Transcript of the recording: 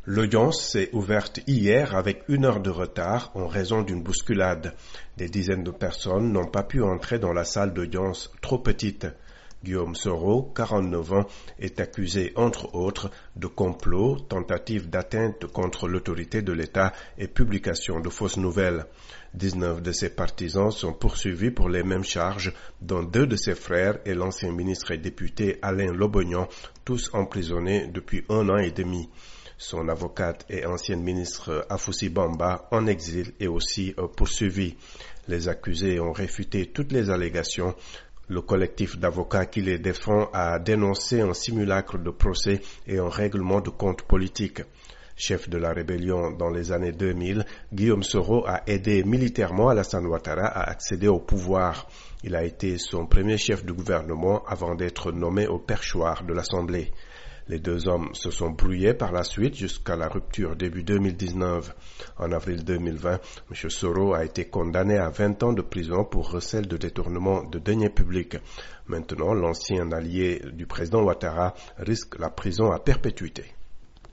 L'audience s'est ouverte hier avec 1 heure de retard en raison d'une bousculade. Des dizaines de personnes n'ont pas pu entrer dans la salle d'audience trop petite. Guillaume Soro, 49 ans, est accusé entre autres de complot, tentative d'atteinte contre l'autorité de l'État et publication de fausses nouvelles. 19 de ses partisans sont poursuivis pour les mêmes charges, dont 2 de ses frères et l'ancien ministre et député Alain Lobognon, tous emprisonnés depuis 1 an et demi. Son avocate et ancienne ministre Afoussi Bamba, en exil, est aussi poursuivie. Les accusés ont réfuté toutes les allégations. Le collectif d'avocats qui les défend a dénoncé un simulacre de procès et un règlement de compte politique. Chef de la rébellion dans les années 2000, Guillaume Soro a aidé militairement Alassane Ouattara à accéder au pouvoir. Il a été son premier chef de gouvernement avant d'être nommé au perchoir de l'Assemblée. Les 2 hommes se sont brouillés par la suite jusqu'à la rupture début 2019. En avril 2020, M. Soro a été condamné à 20 ans de prison pour recel de détournement de deniers publics. Maintenant, l'ancien allié du président Ouattara risque la prison à perpétuité.